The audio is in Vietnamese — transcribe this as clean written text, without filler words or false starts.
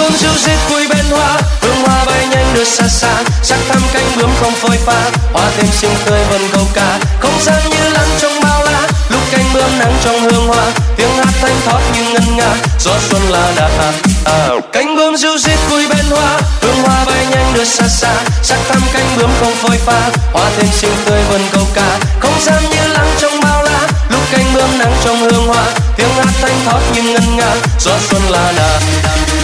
bướm ríu rít vui bên hoa, hương hoa bay nhanh đưa xa xa, sắc thắm cánh bướm không phôi pha, hoa thêm xinh tươi vần câu ca, không gian như lắng trong bao la, lúc cánh bướm nắng trong hương hoa, tiếng hát thanh thoát như ngân nga, gió xuân là đã cánh bướm ríu rít vui bên hoa, hương hoa bay nhanh đưa xa xa, sắc thắm cánh bướm không phôi pha, hoa thêm xinh tươi vần câu ca, không gian như lắng trong bao la, lúc cánh bướm nắng trong hương hoa, tiếng hát thanh thoát như ngân nga, gió xuân là đã